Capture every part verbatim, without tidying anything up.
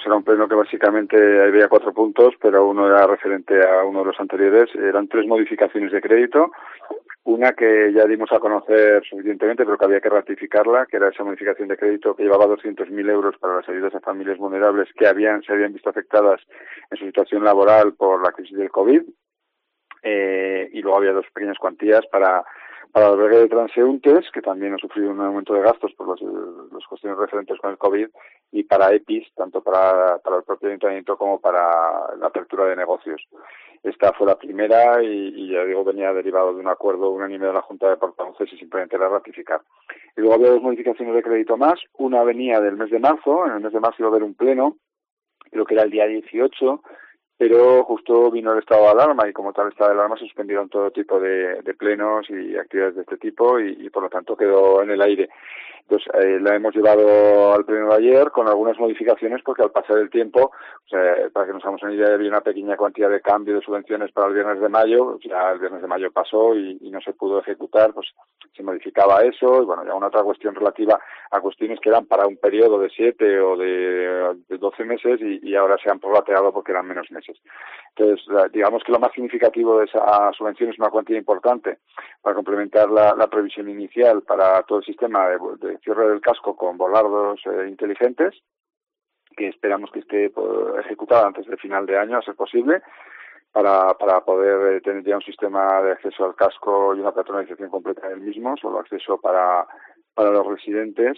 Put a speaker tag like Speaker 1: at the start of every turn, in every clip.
Speaker 1: pues era un pleno que básicamente había cuatro puntos, pero uno era referente a uno de los anteriores. Eran tres modificaciones de crédito. Una que ya dimos a conocer suficientemente, pero que había que ratificarla, que era esa modificación de crédito que llevaba doscientos mil euros para las ayudas a familias vulnerables que habían se habían visto afectadas en su situación laboral por la crisis del COVID. Eh, y luego había dos pequeñas cuantías para para el albergue de transeúntes, que también ha sufrido un aumento de gastos por los, los cuestiones referentes con el COVID, y para E P I S, tanto para, para el propio ayuntamiento como para la apertura de negocios. Esta fue la primera y, y ya digo, venía derivado de un acuerdo unánime de la Junta de Portavoces y simplemente era ratificar. Y luego había dos modificaciones de crédito más. Una venía del mes de marzo. En el mes de marzo iba a haber un pleno, creo que era el día dieciocho, pero justo vino el estado de alarma y como tal estado de alarma se suspendieron todo tipo de, de plenos y actividades de este tipo y, y por lo tanto quedó en el aire. Entonces eh, la hemos llevado al pleno de ayer con algunas modificaciones porque al pasar el tiempo, o sea, para que nos hagamos una idea, había una pequeña cantidad de cambio de subvenciones para el viernes de mayo, ya el viernes de mayo pasó y, y no se pudo ejecutar, pues se modificaba eso y bueno, ya una otra cuestión relativa a cuestiones que eran para un periodo de siete o de, de doce meses y, y ahora se han prorrateado porque eran menos meses. Entonces, digamos que lo más significativo de esa subvención es una cuantía importante para complementar la, la previsión inicial para todo el sistema de, de cierre del casco con volardos eh, inteligentes, que esperamos que esté pues, ejecutada antes del final de año, a ser posible, para, para poder eh, tener ya un sistema de acceso al casco y una patronalización completa del mismo, solo acceso para, para los residentes.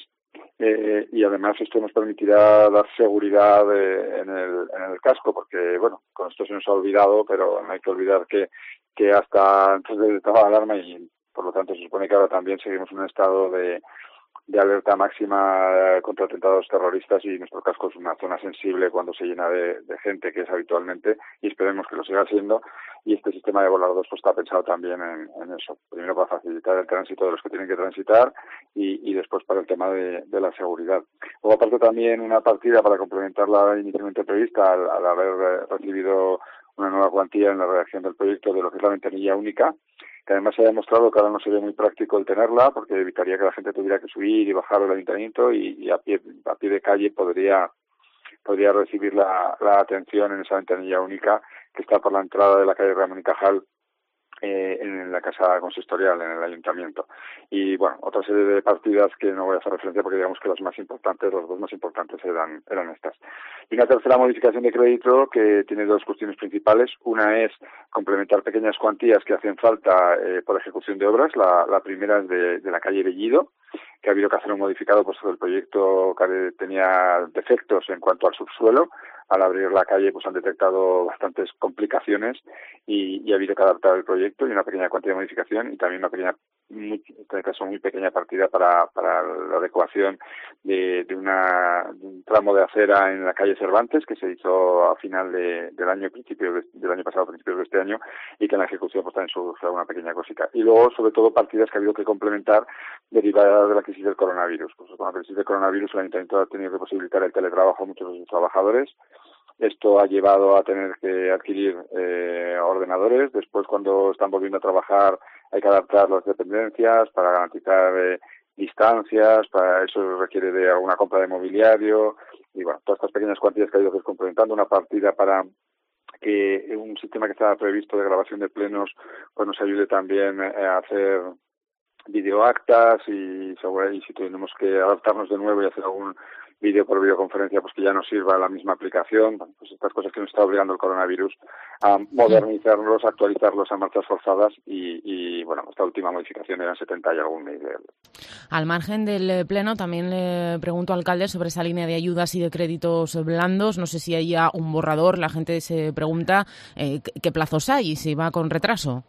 Speaker 1: Eh, y además esto nos permitirá dar seguridad eh, en, el, en el casco, porque bueno, con esto se nos ha olvidado, pero no hay que olvidar que, que hasta antes del estado de alarma y por lo tanto se supone que ahora también seguimos en un estado de, de alerta máxima contra atentados terroristas y nuestro casco es una zona sensible cuando se llena de, de gente, que es habitualmente, y esperemos que lo siga siendo. Y este sistema de volardos pues, está pensado también en, en eso. Primero para facilitar el tránsito de los que tienen que transitar y, y después para el tema de, de la seguridad. Luego aparte también una partida para complementar la inicialmente prevista al, al haber recibido una nueva cuantía en la redacción del proyecto de lo que es la ventanilla única, que además se ha demostrado que ahora no sería muy práctico el tenerla porque evitaría que la gente tuviera que subir y bajar al ayuntamiento y, y a pie a pie de calle podría podría recibir la, la atención en esa ventanilla única que está por la entrada de la calle Ramón y Cajal eh, en la casa consistorial, en el ayuntamiento. Y bueno, otra serie de partidas que no voy a hacer referencia porque digamos que las más importantes, las dos más importantes eran, eran estas. Y una tercera modificación de crédito que tiene dos cuestiones principales. Una es complementar pequeñas cuantías que hacen falta eh, por ejecución de obras. La, la primera es de, de la calle Bellido, que ha habido que hacer un modificado puesto que el proyecto que tenía defectos en cuanto al subsuelo. Al abrir la calle pues han detectado bastantes complicaciones y, y ha habido que adaptar el proyecto y una pequeña cuantía de modificación y también una pequeña, muy, en este caso muy pequeña partida para, para la adecuación de, de, una, de un tramo de acera en la calle Cervantes que se hizo a final de, del año, principio de, del año pasado, principios de este año, y que en la ejecución pues también surge una pequeña cosita. Y luego, sobre todo, partidas que ha habido que complementar derivadas de la crisis del coronavirus. Pues con la crisis del coronavirus el Ayuntamiento ha tenido que posibilitar el teletrabajo a muchos de sus trabajadores. Esto ha llevado a tener que adquirir eh, ordenadores. Después, cuando están volviendo a trabajar, hay que adaptar las dependencias para garantizar eh, distancias. Para eso requiere de alguna compra de mobiliario. Y bueno, todas estas pequeñas cuantías que ha ido que ir complementando. Una partida para que un sistema que estaba previsto de grabación de plenos pues nos ayude también a hacer videoactas y, y si tenemos que adaptarnos de nuevo y hacer algún vídeo por videoconferencia, pues que ya nos sirva la misma aplicación. Bueno, pues estas cosas que nos está obligando el coronavirus a modernizarlos, a actualizarlos a marchas forzadas y, y bueno, esta última modificación eran setenta y algún mil euros.
Speaker 2: Al margen del pleno, también le pregunto al alcalde sobre esa línea de ayudas y de créditos blandos. No sé si hay ya un borrador, la gente se pregunta eh, qué plazos hay y si va con retraso.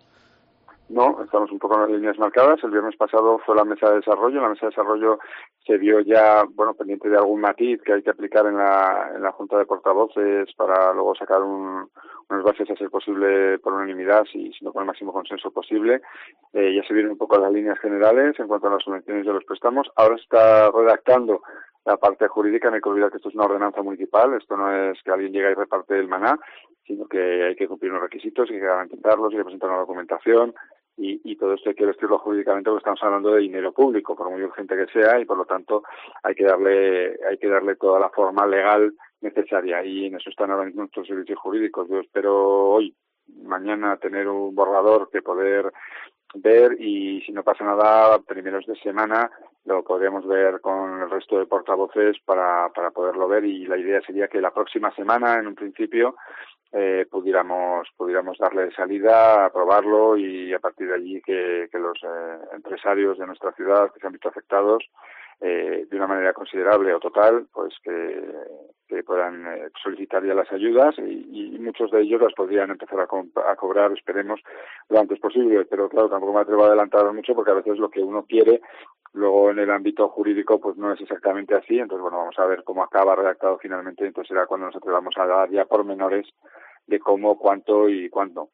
Speaker 1: No, estamos un poco en las líneas marcadas. El viernes pasado fue la mesa de desarrollo. La mesa de desarrollo se vio ya, bueno, pendiente de algún matiz que hay que aplicar en la, en la Junta de Portavoces para luego sacar un, unas bases a ser posible por unanimidad, si, sino con el máximo consenso posible. Eh, ya se vieron un poco las líneas generales en cuanto a las subvenciones de los préstamos. Ahora se está redactando la parte jurídica. No hay que olvidar que esto es una ordenanza municipal. Esto no es que alguien llegue y reparte el maná, sino que hay que cumplir unos requisitos, hay que garantizarlos, hay que presentar una documentación. Y, y todo esto hay que vestirlo jurídicamente porque estamos hablando de dinero público, por muy urgente que sea, y por lo tanto hay que darle hay que darle toda la forma legal necesaria, y en eso están ahora mismo nuestros servicios jurídicos. Yo espero hoy, mañana, tener un borrador que poder ver, y si no pasa nada, a primeros de semana lo podremos ver con el resto de portavoces para, para poderlo ver, y la idea sería que la próxima semana, en un principio, eh, pudiéramos pudiéramos darle salida, aprobarlo, y a partir de allí que, que los eh, empresarios de nuestra ciudad que se han visto afectados eh, de una manera considerable o total, pues que, que puedan eh, solicitar ya las ayudas, y, y muchos de ellos las podrían empezar a, co- a cobrar, esperemos, lo antes posible. Pero claro, tampoco me atrevo a adelantar mucho, porque a veces lo que uno quiere luego en el ámbito jurídico pues no es exactamente así. Entonces, bueno, vamos a ver cómo acaba redactado finalmente, entonces será cuando nos atrevamos a dar ya pormenores de cómo, cuánto y cuándo.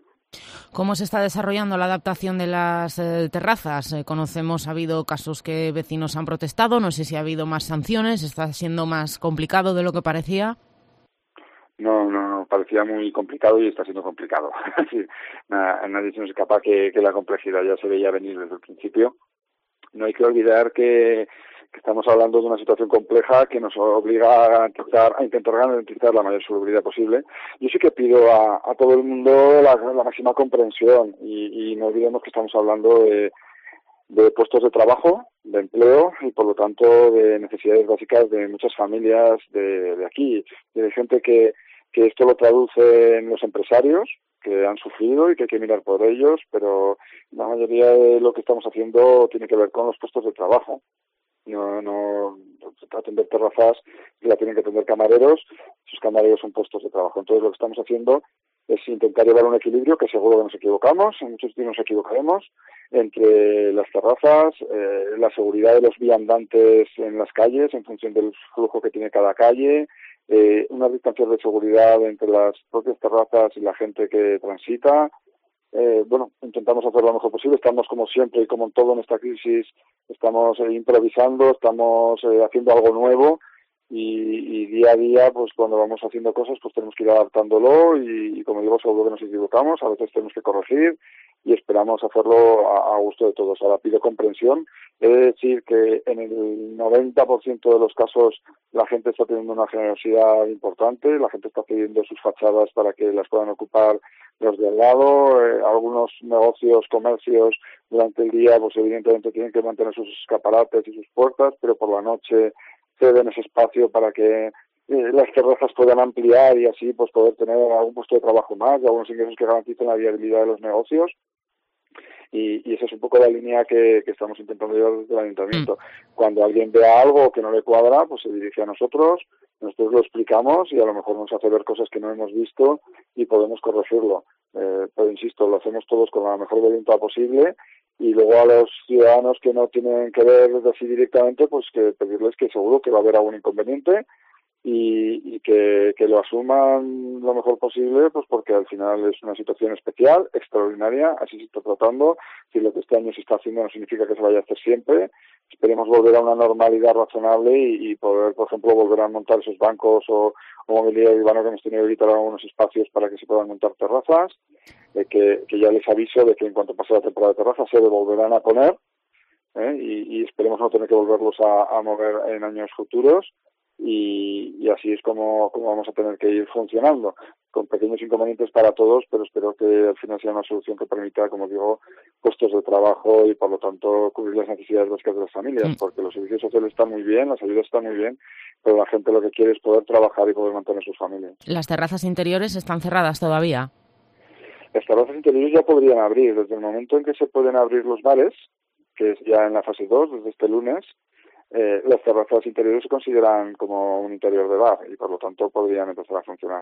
Speaker 2: ¿Cómo se está desarrollando la adaptación de las eh, terrazas? Eh, conocemos, ha habido casos que vecinos han protestado, no sé si ha habido más sanciones, ¿está siendo más complicado de lo que parecía?
Speaker 1: No, no, no, parecía muy complicado y está siendo complicado. Nadie se nos escapa que, que la complejidad ya se veía venir desde el principio. No hay que olvidar que, que estamos hablando de una situación compleja que nos obliga a garantizar, a intentar garantizar la mayor seguridad posible. Yo sí que pido a, a todo el mundo la, la máxima comprensión, y, y no olvidemos que estamos hablando de, de puestos de trabajo, de empleo, y por lo tanto de necesidades básicas de muchas familias de, de aquí, y de gente que, que esto lo traduce en los empresarios, que han sufrido y que hay que mirar por ellos, pero la mayoría de lo que estamos haciendo tiene que ver con los puestos de trabajo. No, no, atender terrazas la tienen que atender camareros, esos camareros son puestos de trabajo. Entonces lo que estamos haciendo es intentar llevar un equilibrio, que seguro que nos equivocamos, en muchos sitios nos equivocaremos, entre las terrazas, eh, la seguridad de los viandantes en las calles, en función del flujo que tiene cada calle, eh, unas distancias de seguridad entre las propias terrazas y la gente que transita. Eh, bueno, intentamos hacer lo mejor posible. Estamos, como siempre y como en todo en esta crisis, estamos eh, improvisando, estamos eh, haciendo algo nuevo, y, y día a día, pues cuando vamos haciendo cosas, pues tenemos que ir adaptándolo, y, y como digo, seguro que nos equivocamos, a veces tenemos que corregir, y esperamos hacerlo a, a gusto de todos. Ahora pido comprensión. He de decir que en el noventa por ciento de los casos la gente está teniendo una generosidad importante, la gente está pidiendo sus fachadas para que las puedan ocupar los de al lado. Eh, algunos negocios, comercios, durante el día, pues evidentemente tienen que mantener sus escaparates y sus puertas, pero por la noche ceden ese espacio para que eh, las terrazas puedan ampliar, y así pues poder tener algún puesto de trabajo más, y algunos ingresos que garanticen la viabilidad de los negocios. Y, y esa es un poco la línea que, que estamos intentando llevar desde el ayuntamiento. Mm. Cuando alguien vea algo que no le cuadra, pues se dirige a nosotros, nosotros lo explicamos, y a lo mejor nos hace ver cosas que no hemos visto y podemos corregirlo. Eh, pero insisto, lo hacemos todos con la mejor voluntad posible, y luego a los ciudadanos que no tienen que ver así directamente, pues que pedirles que seguro que va a haber algún inconveniente, y, y que, que lo asuman lo mejor posible, pues porque al final es una situación especial, extraordinaria, así se está tratando. Si lo que este año se está haciendo no significa que se vaya a hacer siempre. Esperemos volver a una normalidad razonable, y, y poder, por ejemplo, volver a montar esos bancos o, o movilidad urbana que hemos tenido que evitar algunos espacios para que se puedan montar terrazas, de que, que ya les aviso de que en cuanto pase la temporada de terrazas se volverán a poner, ¿eh? y, y esperemos no tener que volverlos a, a mover en años futuros. Y, y así es como, como vamos a tener que ir funcionando, con pequeños inconvenientes para todos, pero espero que al final sea una solución que permita, como digo, puestos de trabajo, y por lo tanto cubrir las necesidades básicas de las familias, porque los servicios sociales están muy bien, las ayudas están muy bien, pero la gente lo que quiere es poder trabajar y poder mantener sus familias.
Speaker 2: ¿Las terrazas interiores están cerradas todavía?
Speaker 1: Las terrazas interiores ya podrían abrir, desde el momento en que se pueden abrir los bares, que es ya en la fase dos, desde este lunes. Eh, las terrazas interiores se consideran como un interior de bar, y por lo tanto podrían empezar a funcionar.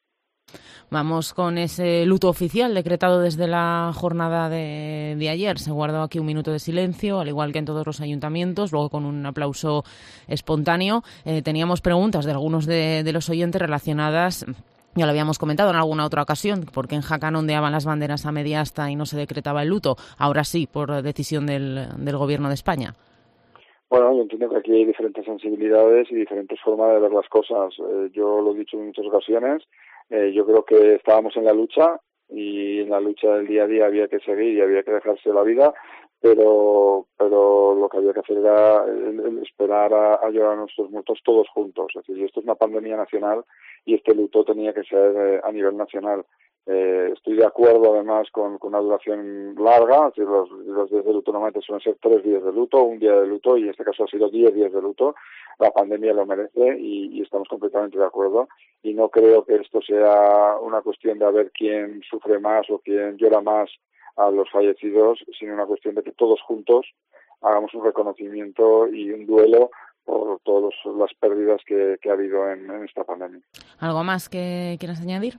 Speaker 2: Vamos con ese luto oficial decretado desde la jornada de, de ayer. Se guardó aquí un minuto de silencio, al igual que en todos los ayuntamientos, luego con un aplauso espontáneo. Eh, teníamos preguntas de algunos de, de los oyentes relacionadas. Ya lo habíamos comentado en alguna otra ocasión, porque en Jaca no ondeaban las banderas a media asta y no se decretaba el luto. Ahora sí, por decisión del, del Gobierno de España.
Speaker 1: Bueno, yo entiendo que aquí hay diferentes sensibilidades y diferentes formas de ver las cosas. Eh, yo lo he dicho en muchas ocasiones, eh, yo creo que estábamos en la lucha, y en la lucha del día a día había que seguir y había que dejarse la vida, pero pero lo que había que hacer era el, el esperar a, a llorar a nuestros muertos todos juntos. Es decir, esto es una pandemia nacional y este luto tenía que ser eh, a nivel nacional. Eh, estoy de acuerdo además con, con una duración larga, es decir, los, los días de luto normalmente suelen ser tres días de luto, un día de luto, y en este caso ha sido diez días de luto. La pandemia lo merece y, y estamos completamente de acuerdo, y no creo que esto sea una cuestión de a ver quién sufre más o quién llora más a los fallecidos, sino una cuestión de que todos juntos hagamos un reconocimiento y un duelo por todas las pérdidas que, que ha habido en, en esta pandemia.
Speaker 2: ¿Algo más que quieras añadir?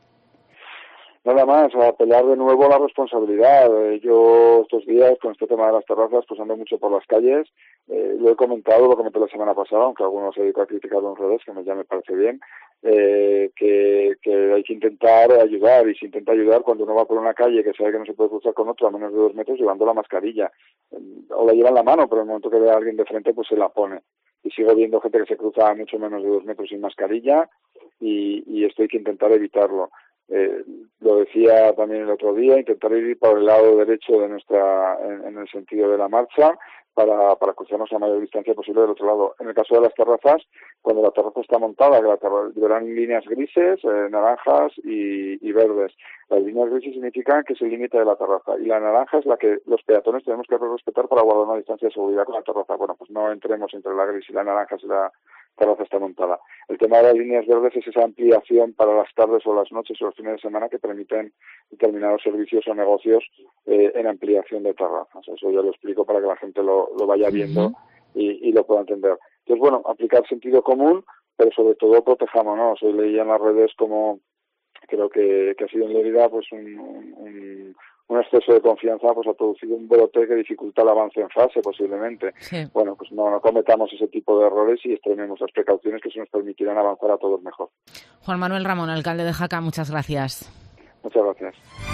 Speaker 1: Nada más, a apelar de nuevo a la responsabilidad. Eh, yo estos días, con este tema de las terrazas, pues ando mucho por las calles. Eh, lo he comentado, lo comenté la semana pasada, aunque algunos se dedicó a criticarlo en redes, que ya me parece bien, eh, que, que hay que intentar ayudar, y se intenta ayudar cuando uno va por una calle que sabe que no se puede cruzar con otro a menos de dos metros, llevando la mascarilla. O la lleva en la mano, pero en el momento que ve a alguien de frente, pues se la pone. Y sigo viendo gente que se cruza a mucho menos de dos metros sin mascarilla, y, y esto hay que intentar evitarlo. Eh, lo decía también el otro día, intentar ir por el lado derecho de nuestra, en, en el sentido de la marcha, para, para cruzarnos a mayor distancia posible del otro lado. En el caso de las terrazas, cuando la terraza está montada, que la terraza, verán líneas grises, eh, naranjas y, y verdes. Las líneas grises significan que es el límite de la terraza, y la naranja es la que los peatones tenemos que respetar para guardar una distancia de seguridad con la terraza. Bueno, pues no entremos entre la gris y la naranja si la terraza está montada. El tema de las líneas verdes es esa ampliación para las tardes o las noches o los fines de semana que permiten determinados servicios o negocios eh, en ampliación de terrazas. Eso ya lo explico para que la gente lo, lo vaya viendo uh-huh. y, y lo pueda entender. Entonces, bueno, aplicar sentido común, pero sobre todo protejámonos. Hoy leía en las redes como creo que, que ha sido en Lérida pues un, un, un exceso de confianza pues ha producido un brote que dificulta el avance en fase posiblemente.
Speaker 2: Sí.
Speaker 1: Bueno, pues no, no cometamos ese tipo de errores y extrememos las precauciones que se nos permitirán avanzar a todos mejor.
Speaker 2: Juan Manuel Ramón, alcalde de Jaca, muchas gracias.
Speaker 1: Muchas gracias.